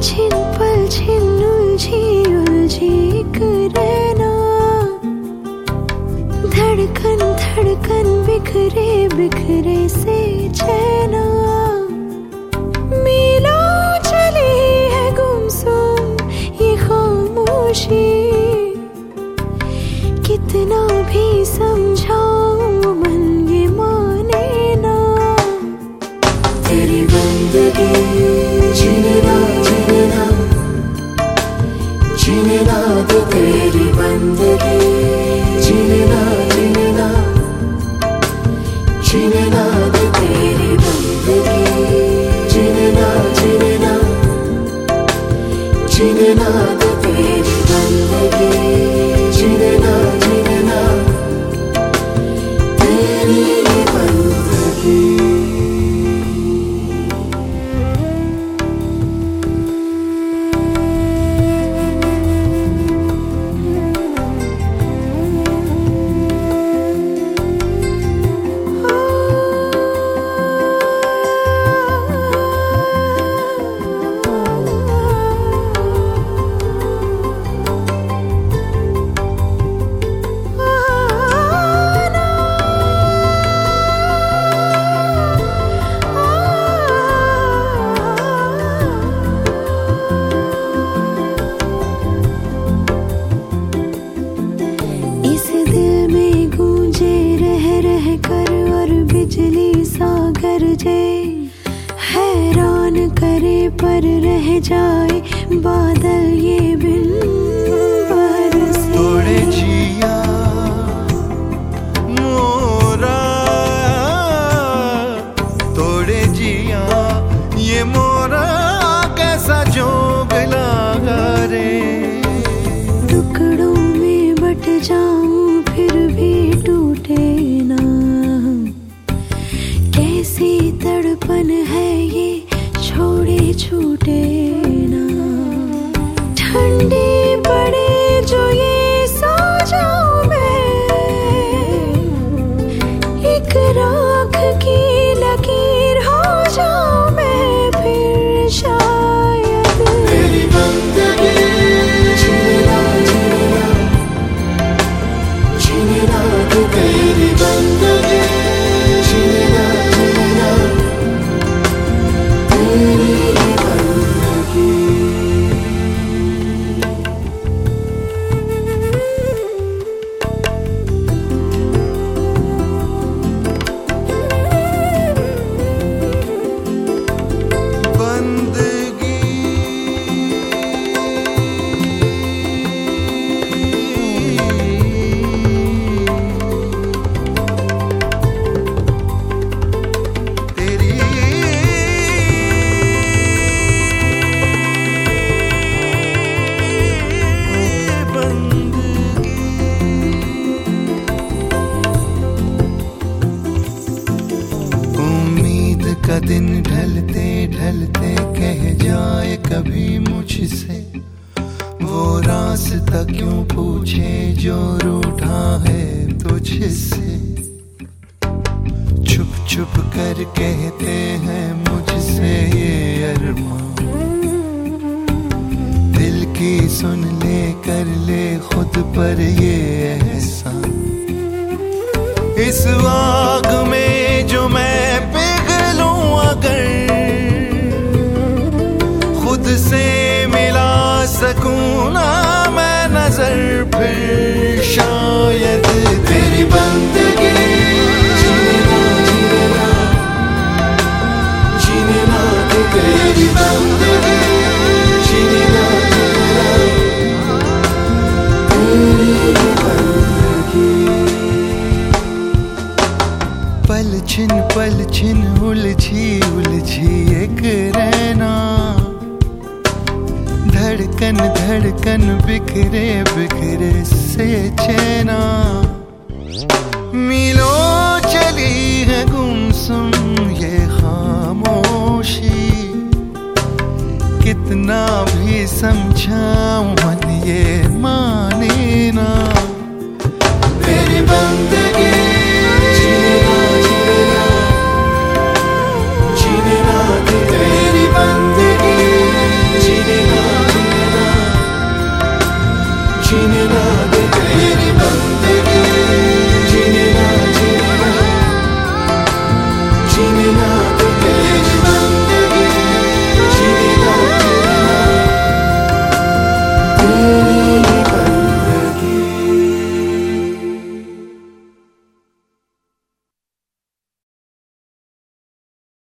पल छिन उलझी उलझी एक रहना, धड़कन धड़कन बिखरे बिखरे से चैना। मीलों चली है गुमसुम ये खामोशी, कितना भी समझाऊं मन ये माने ना। तेरी बंदगी जीने ना जीने ना तो तेरी बंदगी जीने ना जीने ना तो तेरी बंदगी जीने ना जीने ना तो तेरी बंदगी जीने ना तेरी बंदगी। बिजली सा गरजे हैरान करे पर रह जाए बादल ये बिन बरसे। तोड़े जिया मोरा तोड़े जिया ये मोरा कैसा जोग लगा रे। टुकड़ों में बट जाऊं फिर भी टूटे ना, कैसी तड़पन है ये छोड़े छूटे ना। ठंडी पड़े जो ये सो जाऊं मैं, एक राख की लकीर हो जाऊं मैं फिर शायद। तेरी बंदगी जीना जीना तो तेरी बंदगी जीना तेरी बंदगी। का दिन ढलते ढलते कह जाए कभी मुझसे, वो रास्ता क्यों पूछे जो रूठा है तुझसे। छुप छुप कर कहते हैं मुझसे ये अरमां, दिल की सुन ले कर ले खुद पर ये एहसान। इस आग में जो मैं खुद से मिला सकूं ना मैं नजर फिर शायद। तेरी बंदगी जीने ना तो तेरी बंदगी जीने ना तेरी बंदगी। पल छिन उलझी उलझी एक रहना, धड़कन धड़कन बिखरे बिखरे से चैना। मीलों चली है गुमसुम ये खामोशी, कितना भी समझाऊं मन ये माने ना। तेरी बंदगी